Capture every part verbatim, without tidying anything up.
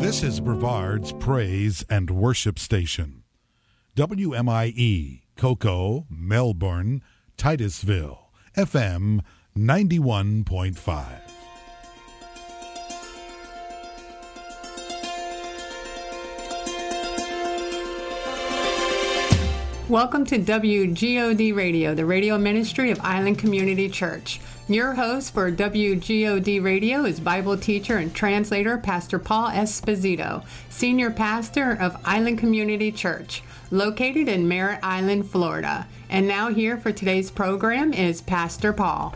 This is Brevard's Praise and Worship Station. W M I E, Cocoa, Melbourne, Titusville, F M ninety-one point five. Welcome to W G O D Radio, the radio ministry of Island Community Church. Your host for W G O D Radio is Bible teacher and translator Pastor Paul Esposito, senior pastor of Island Community Church, located in Merritt Island, Florida. And now here for today's program is Pastor Paul.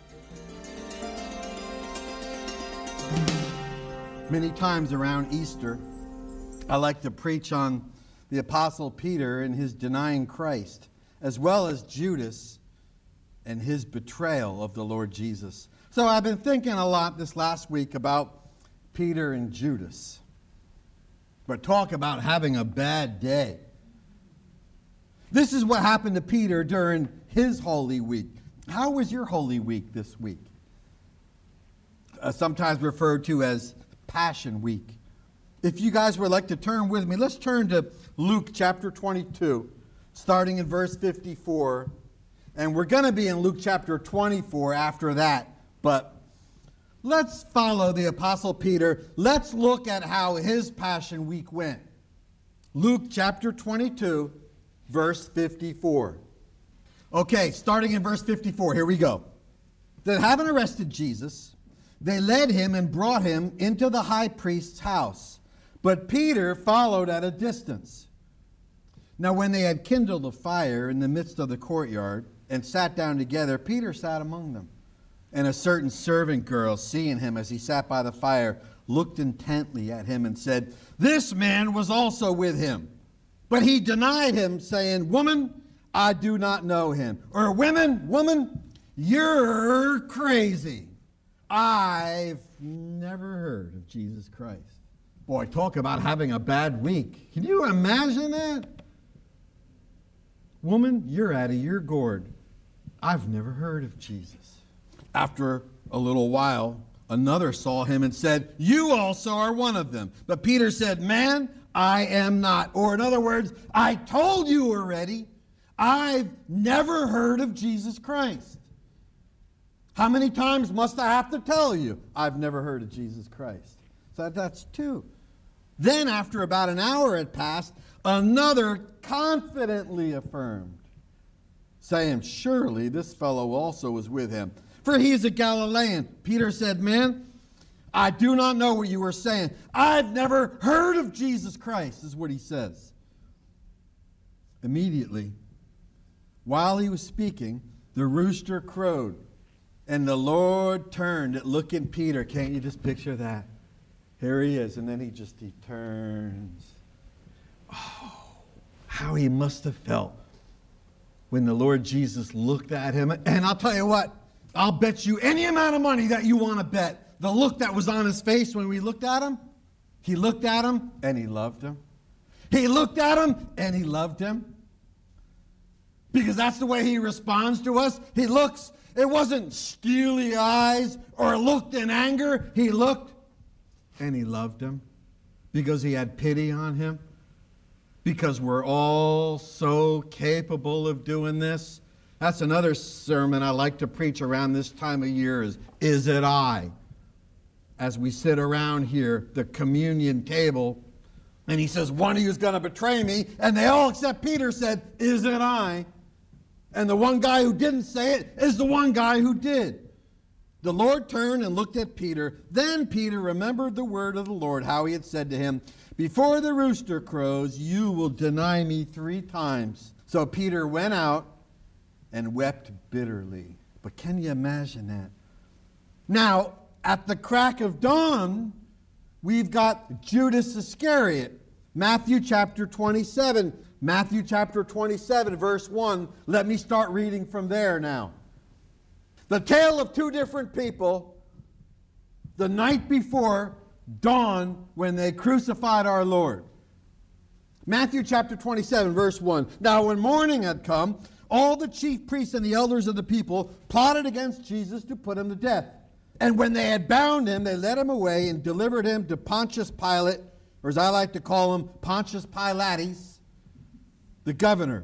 Many times around Easter, I like to preach on the Apostle Peter and his denying Christ, as well as Judas and his betrayal of the Lord Jesus. So I've been thinking a lot this last week about Peter and Judas. But talk about having a bad day. This is what happened to Peter during his Holy Week. How was your Holy Week this week? Uh, sometimes referred to as Passion Week. If you guys would like to turn with me, let's turn to Luke chapter twenty-two, starting in verse fifty-four. And we're going to be in Luke chapter twenty-four after that. But let's follow the Apostle Peter. Let's look at how his Passion Week went. Luke chapter twenty-two, verse fifty-four. Okay, starting in verse fifty-four, here we go. Then having arrested Jesus, they led him and brought him into the high priest's house. But Peter followed at a distance. Now when they had kindled a fire in the midst of the courtyard and sat down together, Peter sat among them. And a certain servant girl, seeing him as he sat by the fire, looked intently at him and said, "This man was also with him." But he denied him, saying, "Woman, I do not know him." Or, "Women, woman, you're crazy. I've never heard of Jesus Christ." Boy, talk about having a bad week. Can you imagine that? "Woman, you're out of your gourd. I've never heard of Jesus." After a little while, another saw him and said, "You also are one of them." But Peter said, "Man, I am not." Or in other words, I told you already, I've never heard of Jesus Christ. How many times must I have to tell you I've never heard of Jesus Christ? So that's two. Then after about an hour had passed, another confidently affirmed, saying, "Surely this fellow also was with him, for he is a Galilean." Peter said, "Man, I do not know what you are saying. I've never heard of Jesus Christ," is what he says. Immediately, while he was speaking, the rooster crowed, and the Lord turned at looking at Peter. Can't you just picture that? Here he is, and then he just, he turns. Oh, how he must have felt when the Lord Jesus looked at him. And I'll tell you what, I'll bet you any amount of money that you want to bet, the look that was on his face when we looked at him, he looked at him and he loved him. He looked at him and he loved him. Because that's the way he responds to us. He looks, it wasn't steely eyes or looked in anger. He looked and he loved him because he had pity on him. Because we're all so capable of doing this. That's another sermon I like to preach around this time of year is, Is It I? As we sit around here, the communion table, and he says, one of you is going to betray me, and they all except Peter said, "Is it I?" And the one guy who didn't say it is the one guy who did. The Lord turned and looked at Peter. Then Peter remembered the word of the Lord, how he had said to him, "Before the rooster crows, you will deny me three times." So Peter went out and wept bitterly. But can you imagine that? Now, at the crack of dawn, we've got Judas Iscariot. Matthew chapter twenty-seven. Matthew chapter twenty-seven, verse one. Let me start reading from there now. The tale of two different people the night before dawn when they crucified our Lord. Matthew chapter twenty-seven, verse one. Now when morning had come, all the chief priests and the elders of the people plotted against Jesus to put him to death. And when they had bound him, they led him away and delivered him to Pontius Pilate. or as I like to call him, Pontius Pilates, the governor.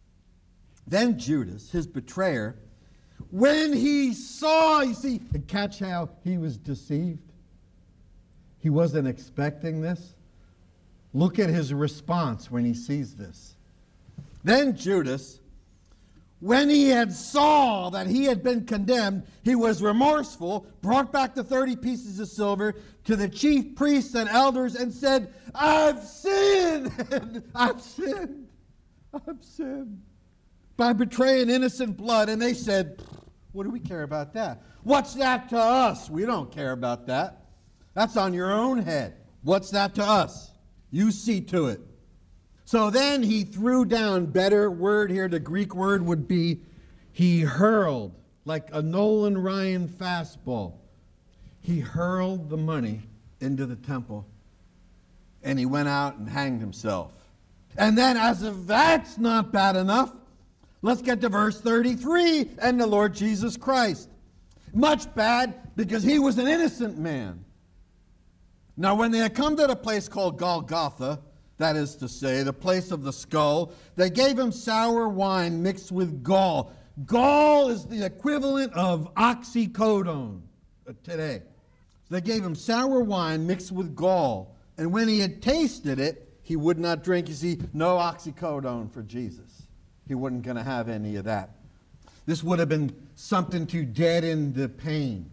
Then Judas, his betrayer, when he saw, you see, and catch how he was deceived? He wasn't expecting this. Look at his response when he sees this. Then Judas, when he had saw that he had been condemned, he was remorseful, brought back the thirty pieces of silver to the chief priests and elders and said, I've sinned, I've sinned, I've sinned by betraying innocent blood. And they said, what do we care about that? What's that to us? We don't care about that. That's on your own head. What's that to us? You see to it. So then he threw down, better word here, the Greek word would be, he hurled, like a Nolan Ryan fastball. He hurled the money into the temple, and he went out and hanged himself. And then, as if that's not bad enough, let's get to verse thirty-three, and the Lord Jesus Christ. Much bad, because he was an innocent man. Now, when they had come to the place called Golgotha, that is to say, the place of the skull, they gave him sour wine mixed with gall. Gall is the equivalent of oxycodone today. They gave him sour wine mixed with gall. And when he had tasted it, he would not drink. You see, no oxycodone for Jesus. He wasn't going to have any of that. This would have been something to deaden the pain.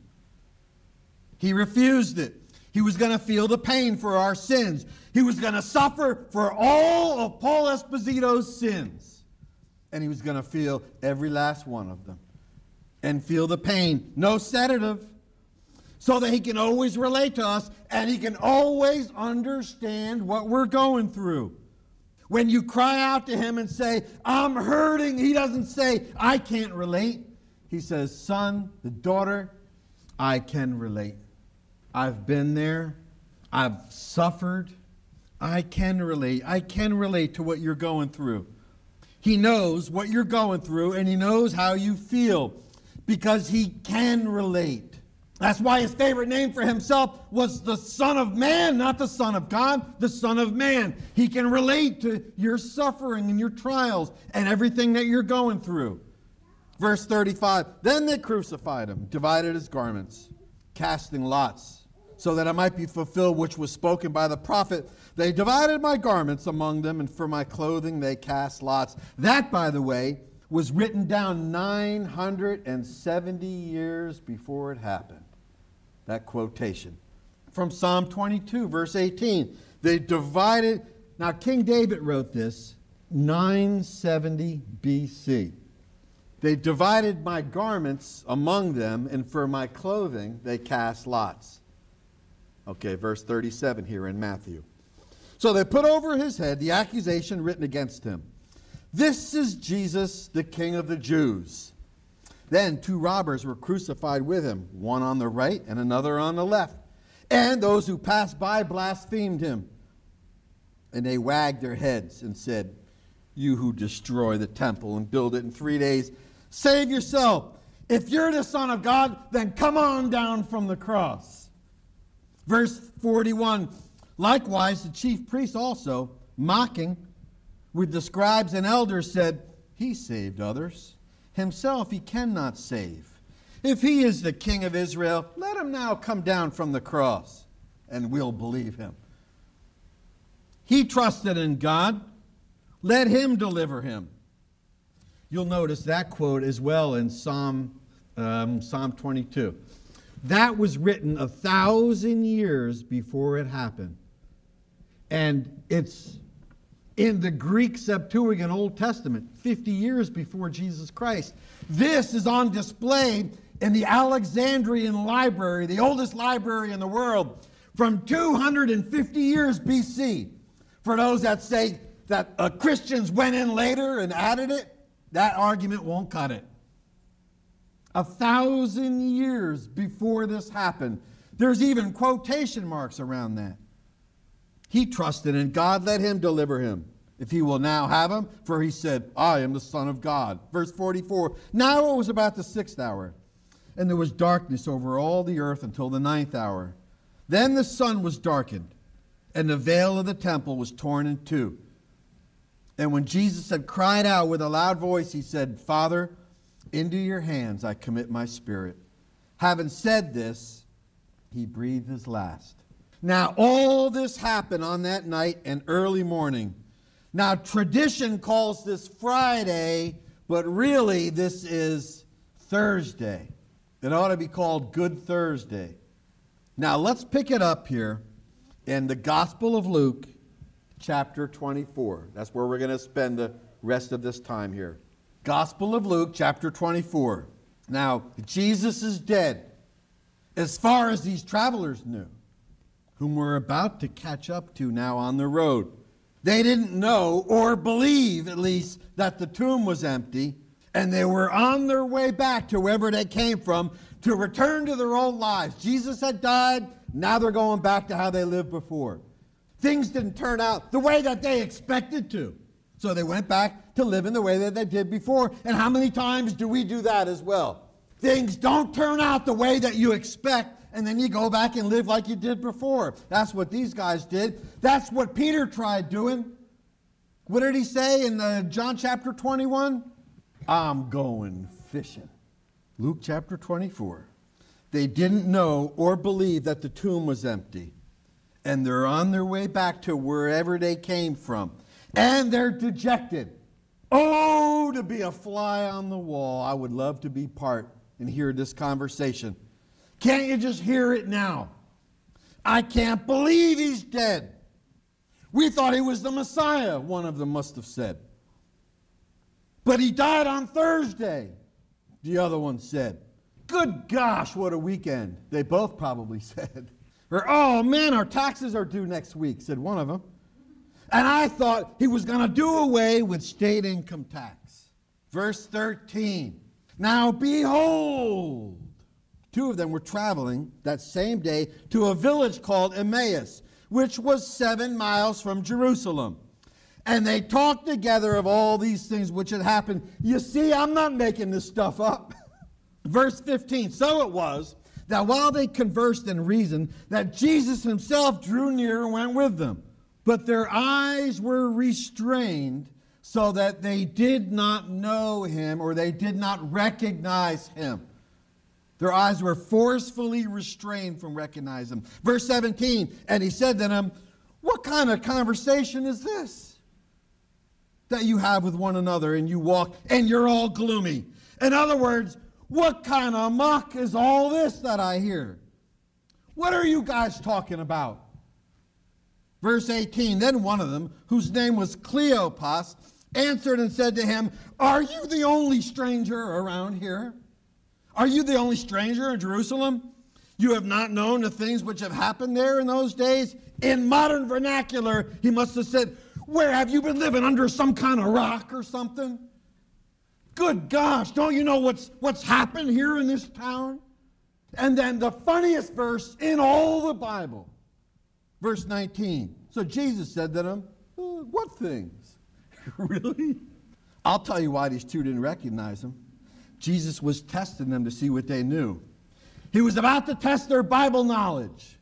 He refused it. He was going to feel the pain for our sins. He was going to suffer for all of Paul Esposito's sins. And he was going to feel every last one of them. And feel the pain. No sedative. So that he can always relate to us. And he can always understand what we're going through. When you cry out to him and say, I'm hurting, he doesn't say, I can't relate. He says, son, the daughter, I can relate. I've been there. I've suffered. I can relate. I can relate to what you're going through. He knows what you're going through, and he knows how you feel because he can relate. That's why his favorite name for himself was the Son of Man, not the Son of God, the Son of Man. He can relate to your suffering and your trials and everything that you're going through. Verse thirty-five, then they crucified him, divided his garments, casting lots, so that it might be fulfilled which was spoken by the prophet. They divided my garments among them, and for my clothing they cast lots. That, by the way, was written down nine hundred seventy years before it happened. That quotation. From Psalm twenty-two, verse eighteen. They divided, now King David wrote this, nine seventy B C. They divided my garments among them, and for my clothing they cast lots. Okay, verse thirty-seven here in Matthew. So they put over his head the accusation written against him. This is Jesus, the King of the Jews. Then two robbers were crucified with him, one on the right and another on the left. And those who passed by blasphemed him. And they wagged their heads and said, you who destroy the temple and build it in three days, save yourself. If you're the Son of God, then come on down from the cross. Verse forty-one, likewise the chief priests also, mocking with the scribes and elders, said, he saved others. Himself he cannot save. If he is the King of Israel, let him now come down from the cross, and we'll believe him. He trusted in God. Let him deliver him. You'll notice that quote as well in Psalm, um, Psalm twenty-two. That was written a thousand years before it happened. And it's in the Greek Septuagint Old Testament, fifty years before Jesus Christ. This is on display in the Alexandrian Library, the oldest library in the world, from two hundred fifty years B C. For those that say that uh, Christians went in later and added it, that argument won't cut it. A thousand years before this happened. There's even quotation marks around that. He trusted in God, let him deliver him, if he will now have him, for he said, I am the Son of God. Verse forty-four, now it was about the sixth hour, and there was darkness over all the earth until the ninth hour. Then the sun was darkened, and the veil of the temple was torn in two. And when Jesus had cried out with a loud voice, he said, Father, into your hands I commit my spirit. Having said this, he breathed his last. Now, all this happened on that night and early morning. Now, tradition calls this Friday, but really this is Thursday. It ought to be called Good Thursday. Now, let's pick it up here in the Gospel of Luke, chapter twenty-four. That's where we're going to spend the rest of this time here. Gospel of Luke, chapter twenty-four. Now, Jesus is dead, as far as these travelers knew, whom we're about to catch up to now on the road. They didn't know, or believe at least, that the tomb was empty, and they were on their way back to wherever they came from to return to their old lives. Jesus had died, now they're going back to how they lived before. Things didn't turn out the way that they expected to. So they went back to living the way that they did before. And how many times do we do that as well? Things don't turn out the way that you expect, and then you go back and live like you did before. That's what these guys did. That's what Peter tried doing. What did he say in the John chapter twenty-one? I'm going fishing. Luke chapter twenty-four. They didn't know or believe that the tomb was empty. And they're on their way back to wherever they came from. And they're dejected. Oh, to be a fly on the wall. I would love to be part and hear this conversation. Can't you just hear it now? I can't believe he's dead. We thought he was the Messiah, one of them must have said. But he died on Thursday, the other one said. Good gosh, what a weekend, they both probably said. Or, oh man, our taxes are due next week, said one of them. And I thought he was going to do away with state income tax. Verse thirteen. Now behold, two of them were traveling that same day to a village called Emmaus, which was seven miles from Jerusalem. And they talked together of all these things which had happened. You see, I'm not making this stuff up. Verse fifteen. So it was that while they conversed and reasoned, that Jesus himself drew near and went with them. But their eyes were restrained so that they did not know him, or they did not recognize him. Their eyes were forcefully restrained from recognizing him. Verse seventeen, and he said to them, what kind of conversation is this that you have with one another, and you walk and you're all gloomy? In other words, what kind of muck is all this that I hear? What are you guys talking about? Verse eighteen, then one of them, whose name was Cleopas, answered and said to him, are you the only stranger around here? Are you the only stranger in Jerusalem? You have not known the things which have happened there in those days? In modern vernacular, he must have said, where have you been living, under some kind of rock or something? Good gosh, don't you know what's, what's happened here in this town? And then the funniest verse in all the Bible, verse nineteen. So Jesus said to them, uh, what things? Really? I'll tell you why these two didn't recognize him. Jesus was testing them to see what they knew. He was about to test their Bible knowledge.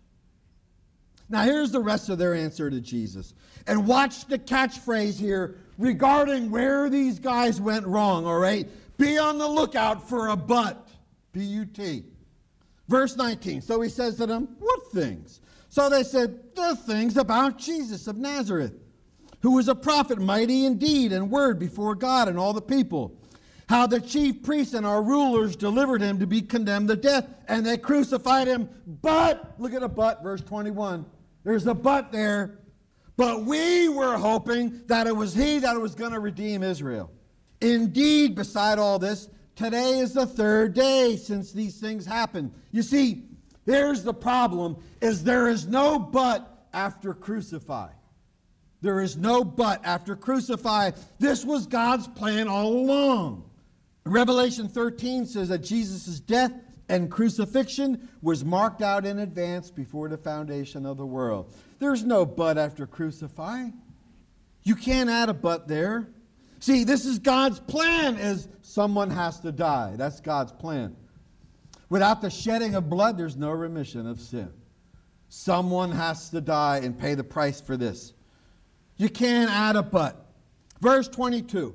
Now here's the rest of their answer to Jesus. And watch the catchphrase here regarding where these guys went wrong, all right? Be on the lookout for a but. B U T. Verse nineteen. So he says to them, what things? So they said, the things about Jesus of Nazareth, who was a prophet, mighty in deed and word before God and all the people. How the chief priests and our rulers delivered him to be condemned to death, and they crucified him. But, look at a but, verse twenty-one. There's a but there. But we were hoping that it was he that was going to redeem Israel. Indeed, beside all this, today is the third day since these things happened. You see, here's the problem, is there is no but after crucify. There is no but after crucify. This was God's plan all along. Revelation thirteen says that Jesus' death and crucifixion was marked out in advance before the foundation of the world. There's no but after crucify. You can't add a but there. See, this is God's plan, is someone has to die. That's God's plan. Without the shedding of blood, there's no remission of sin. Someone has to die and pay the price for this. You can't add a but. Verse twenty-two.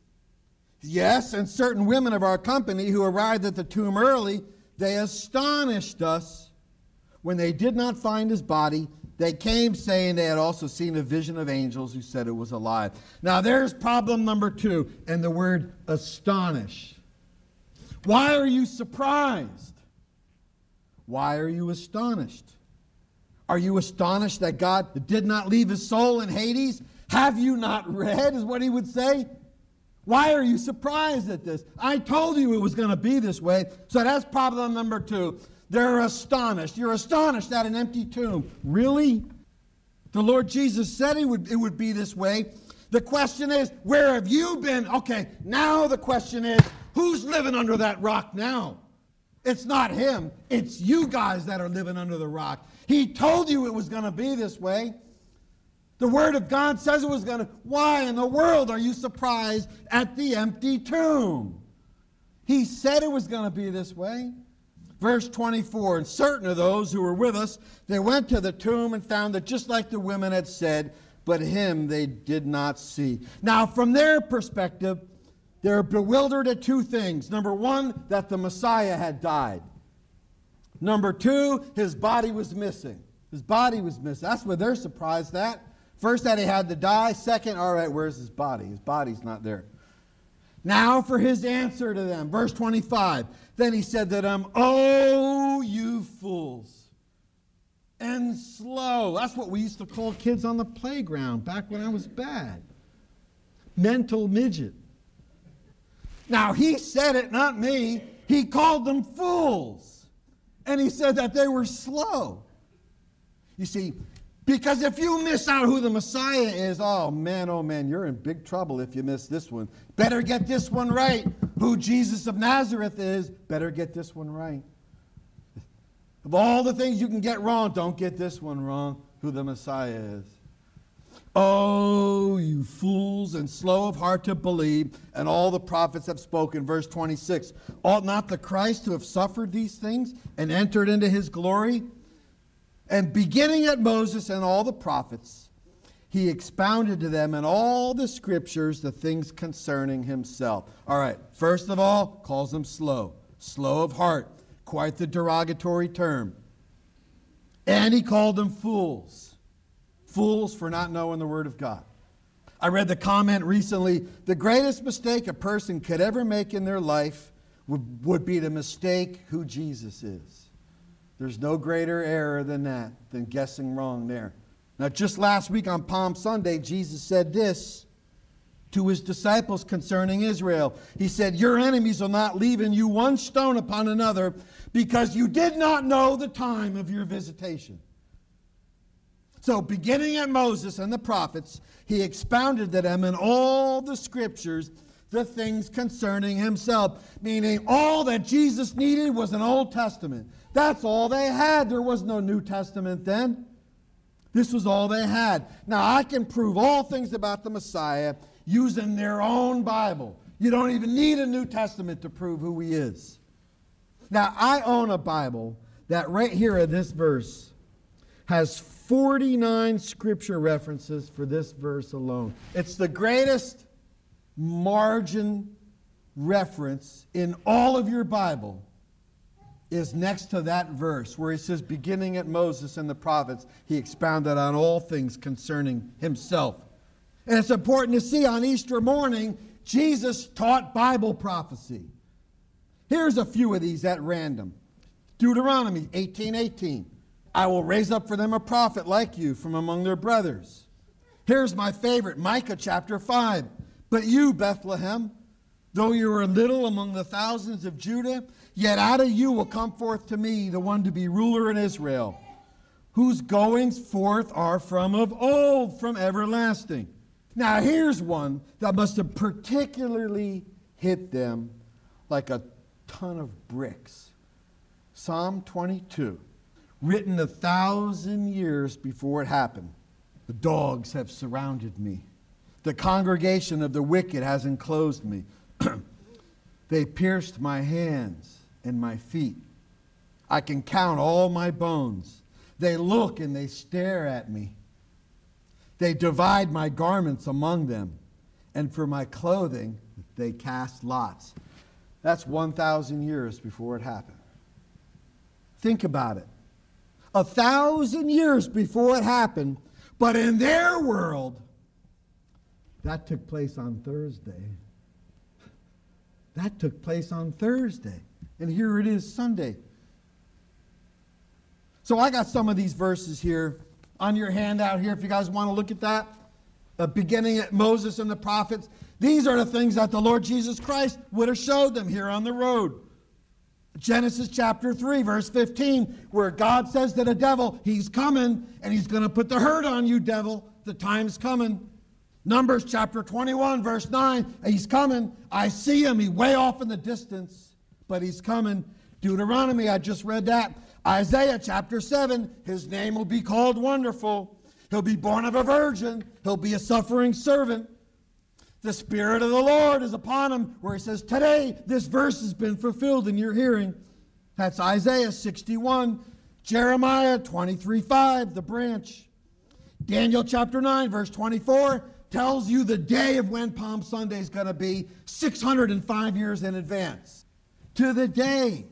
Yes, and certain women of our company who arrived at the tomb early, they astonished us when they did not find his body. They came saying they had also seen a vision of angels who said it was alive. Now there's problem number two, and the word astonish. Why are you surprised? Why are you astonished? Are you astonished that God did not leave his soul in Hades? Have you not read, is what he would say? Why are you surprised at this? I told you it was going to be this way. So that's problem number two. They're astonished. You're astonished at an empty tomb. Really? The Lord Jesus said it would, it would be this way. The question is, where have you been? Okay, now the question is, who's living under that rock now? It's not him. It's you guys that are living under the rock. He told you it was going to be this way. The Word of God says it was going to. Why in the world are you surprised at the empty tomb? He said it was going to be this way. Verse twenty-four, and certain of those who were with us, they went to the tomb and found that just like the women had said, but him they did not see. Now, from their perspective, they're bewildered at two things. Number one, that the Messiah had died. Number two, his body was missing. His body was missing. That's what they're surprised at. First, that he had to die. Second, all right, where's his body? His body's not there. Now for his answer to them. Verse twenty-five. Then he said to them, oh, you fools, and slow. That's what we used to call kids on the playground back when I was bad. Mental midget. Now, he said it, not me. He called them fools. And he said that they were slow. You see, because if you miss out who the Messiah is, oh man, oh man, you're in big trouble if you miss this one. Better get this one right. Who Jesus of Nazareth is, better get this one right. Of all the things you can get wrong, don't get this one wrong, who the Messiah is. Oh, you fools and slow of heart to believe, and all the prophets have spoken. Verse twenty-six, ought not the Christ to have suffered these things and entered into his glory? And beginning at Moses and all the prophets, he expounded to them in all the scriptures the things concerning himself. All right, first of all, calls them slow, slow of heart, quite the derogatory term. And he called them fools, fools for not knowing the Word of God. I read the comment recently, the greatest mistake a person could ever make in their life would, would be to mistake who Jesus is. There's no greater error than that, than guessing wrong there. Now, just last week on Palm Sunday, Jesus said this to his disciples concerning Israel. He said, your enemies will not leave in you one stone upon another because you did not know the time of your visitation. So, beginning at Moses and the prophets, he expounded to them in all the scriptures the things concerning himself, meaning all that Jesus needed was an Old Testament. That's all they had. There was no New Testament then. This was all they had. Now, I can prove all things about the Messiah using their own Bible. You don't even need a New Testament to prove who he is. Now, I own a Bible that right here in this verse has forty-nine scripture references for this verse alone. It's the greatest margin reference in all of your Bible is next to that verse where he says, beginning at Moses and the prophets, he expounded on all things concerning himself. And it's important to see on Easter morning, Jesus taught Bible prophecy. Here's a few of these at random. Deuteronomy eighteen eighteen. I will raise up for them a prophet like you from among their brothers. Here's my favorite, Micah chapter five. But you, Bethlehem, though you are little among the thousands of Judah, yet out of you will come forth to me the one to be ruler in Israel, whose goings forth are from of old, from everlasting. Now here's one that must have particularly hit them like a ton of bricks. Psalm twenty-two, written a thousand years before it happened. The dogs have surrounded me. The congregation of the wicked has enclosed me. They pierced my hands and my feet. I can count all my bones. They look and they stare at me. They divide my garments among them, and for my clothing they cast lots. That's one thousand years before it happened. Think about it. A thousand years before it happened, but in their world, that took place on Thursday. That took place on Thursday. And here it is Sunday. So I got some of these verses here on your handout here if you guys want to look at that. Uh, beginning at Moses and the prophets. These are the things that the Lord Jesus Christ would have showed them here on the road. Genesis chapter three, verse fifteen, where God says to the devil, he's coming, and he's going to put the hurt on you, devil. The time's coming. Numbers chapter twenty-one, verse nine, he's coming. I see him. He's way off in the distance, but he's coming. Deuteronomy, I just read that. Isaiah chapter seven, his name will be called Wonderful. He'll be born of a virgin. He'll be a suffering servant. The Spirit of the Lord is upon him, where he says, today this verse has been fulfilled in your hearing. That's Isaiah sixty-one. Jeremiah twenty-three five, the branch. Daniel chapter nine, verse twenty-four, tells you the day of when Palm Sunday is going to be six hundred five years in advance. To the day.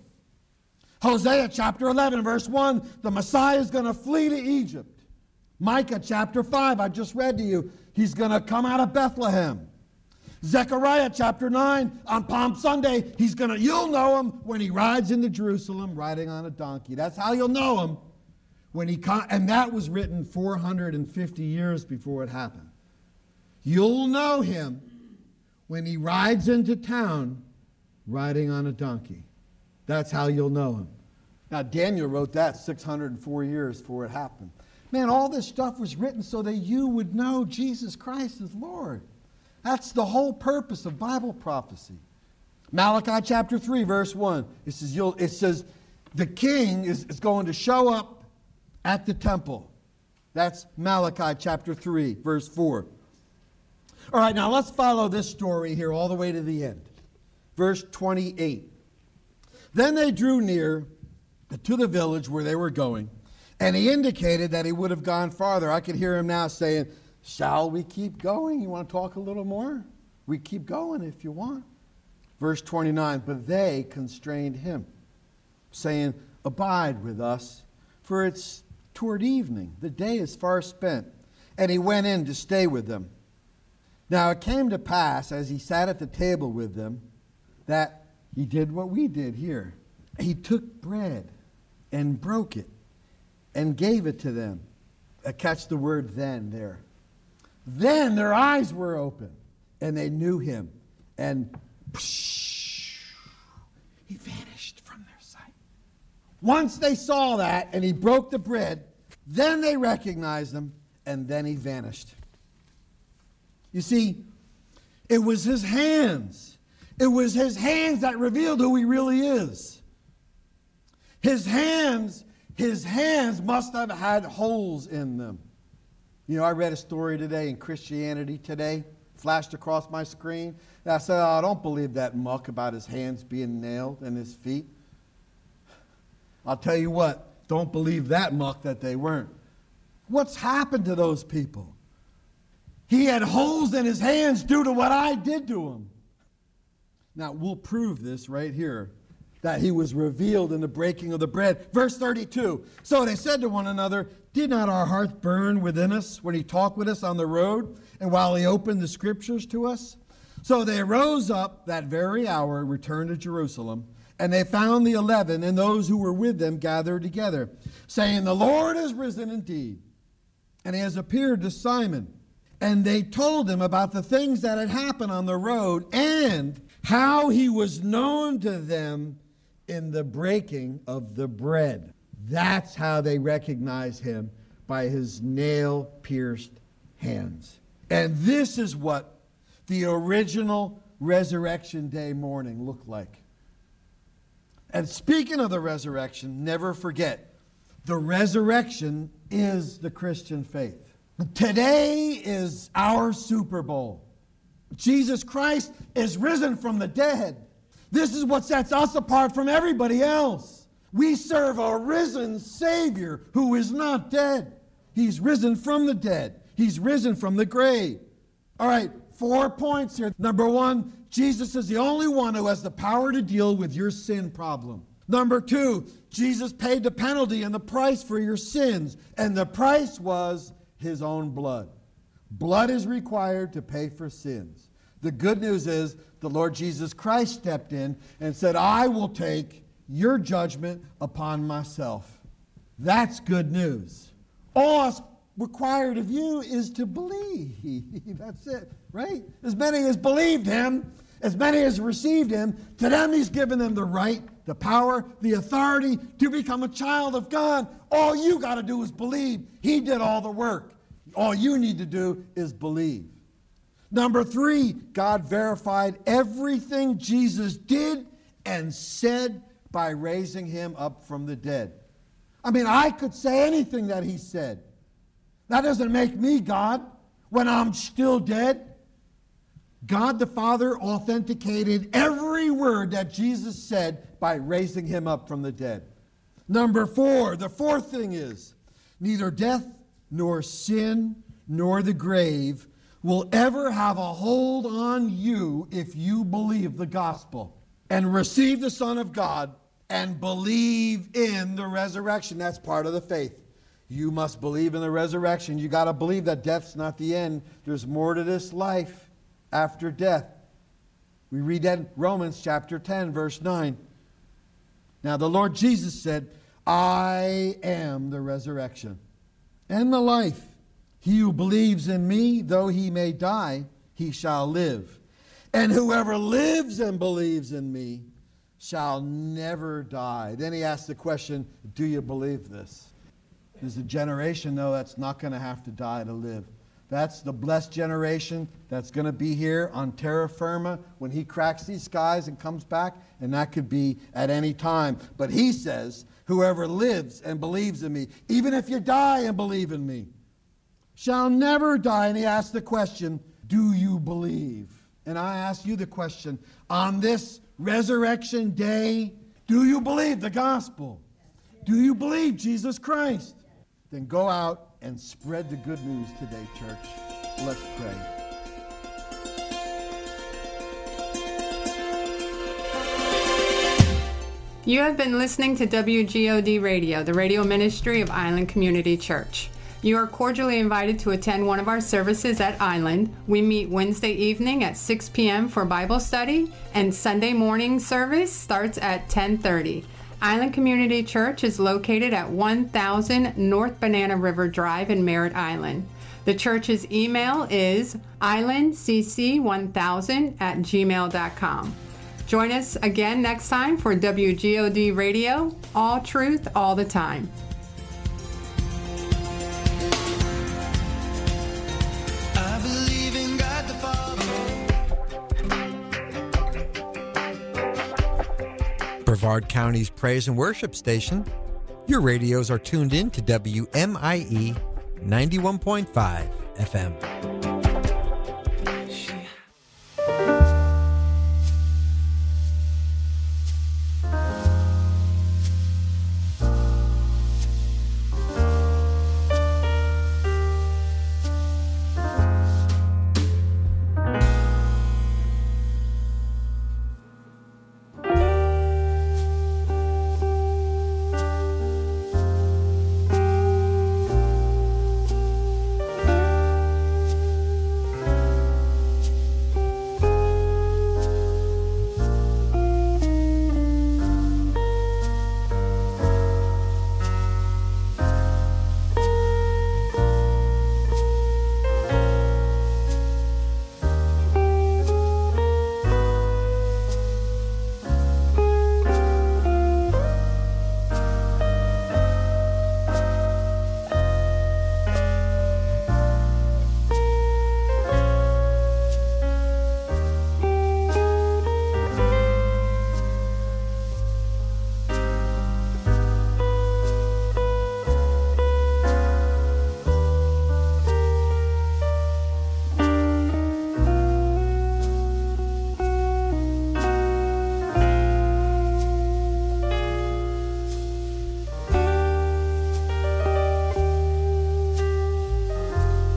Hosea chapter eleven, verse one, the Messiah is going to flee to Egypt. Micah chapter five, I just read to you, he's going to come out of Bethlehem. Zechariah chapter nine, on Palm Sunday, he's going to, you'll know him when he rides into Jerusalem riding on a donkey. That's how you'll know him. When he con- and that was written four hundred fifty years before it happened. You'll know him when he rides into town riding on a donkey. That's how you'll know him. Now, Daniel wrote that six hundred four years before it happened. Man, all this stuff was written so that you would know Jesus Christ is Lord. That's the whole purpose of Bible prophecy. Malachi chapter three, verse one. It says, you'll, it says the king is, is going to show up at the temple. That's Malachi chapter three, verse four. All right, now let's follow this story here all the way to the end. Verse twenty-eight. Then they drew near to the village where they were going, and he indicated that he would have gone farther. I could hear him now saying, shall we keep going? You want to talk a little more? We keep going if you want. Verse twenty-nine, but they constrained him, saying, abide with us, for it's toward evening. The day is far spent. And he went in to stay with them. Now it came to pass, as he sat at the table with them, that he did what we did here. He took bread and broke it and gave it to them. Uh, catch the word then there. Then their eyes were open, and they knew him. And psh, he vanished from their sight. Once they saw that, and he broke the bread, then they recognized him, and then he vanished. You see, it was his hands. It was his hands that revealed who he really is. His hands, his hands must have had holes in them. You know, I read a story today in Christianity Today, flashed across my screen. And I said, oh, I don't believe that muck about his hands being nailed and his feet. I'll tell you what, don't believe that muck that they weren't. What's happened to those people? He had holes in his hands due to what I did to him. Now, we'll prove this right here, that he was revealed in the breaking of the bread. Verse thirty-two, so they said to one another, did not our hearts burn within us when he talked with us on the road and while he opened the scriptures to us? So they rose up that very hour and returned to Jerusalem, and they found the eleven and those who were with them gathered together, saying, the Lord is risen indeed, and he has appeared to Simon. And they told him about the things that had happened on the road and how he was known to them in the breaking of the bread. That's how they recognized him, by his nail-pierced hands. And this is what the original Resurrection Day morning looked like. And speaking of the resurrection, never forget, the resurrection is the Christian faith. Today is our Super Bowl. Jesus Christ is risen from the dead. This is what sets us apart from everybody else. We serve a risen Savior who is not dead. He's risen from the dead. He's risen from the grave. All right, four points here. Number one, Jesus is the only one who has the power to deal with your sin problem. Number two, Jesus paid the penalty and the price for your sins, and the price was his own blood. Blood is required to pay for sins. The good news is the Lord Jesus Christ stepped in and said, I will take your judgment upon myself. That's good news. All that's required of you is to believe. That's it, right? As many as believed him, as many as received him, to them he's given them the right, the power, the authority to become a child of God. All you got to do is believe. He did all the work. All you need to do is believe. Number three, God verified everything Jesus did and said by raising him up from the dead. I mean, I could say anything that he said. That doesn't make me God when I'm still dead. God the Father authenticated every word that Jesus said by raising him up from the dead. Number four, the fourth thing is, neither death nor sin nor the grave will ever have a hold on you if you believe the gospel and receive the Son of God and believe in the resurrection. That's part of the faith. You must believe in the resurrection. You got to believe that death's not the end. There's more to this life after death. We read that in Romans chapter ten, verse nine. Now the Lord Jesus said, I am the resurrection and the life. He who believes in me, though he may die, he shall live. And whoever lives and believes in me shall never die. Then he asked the question, do you believe this? There's a generation, though, that's not going to have to die to live. That's the blessed generation that's going to be here on terra firma when he cracks these skies and comes back, and that could be at any time. But he says, whoever lives and believes in me, even if you die and believe in me, shall never die. And he asked the question, do you believe? And I ask you the question, on this resurrection day, do you believe the gospel? Do you believe Jesus Christ? Then go out and spread the good news today, church. Let's pray. You have been listening to W G O D Radio, the radio ministry of Island Community Church. You are cordially invited to attend one of our services at Island. We meet Wednesday evening at six p.m. for Bible study, and Sunday morning service starts at ten thirty. Island Community Church is located at one thousand North Banana River Drive in Merritt Island. The church's email is island c c one thousand at gmail dot com. Join us again next time for W G O D Radio, all truth, all the time. I believe in God the Father. Brevard County's praise and worship station. Your radios are tuned in to W M I E ninety-one point five F M.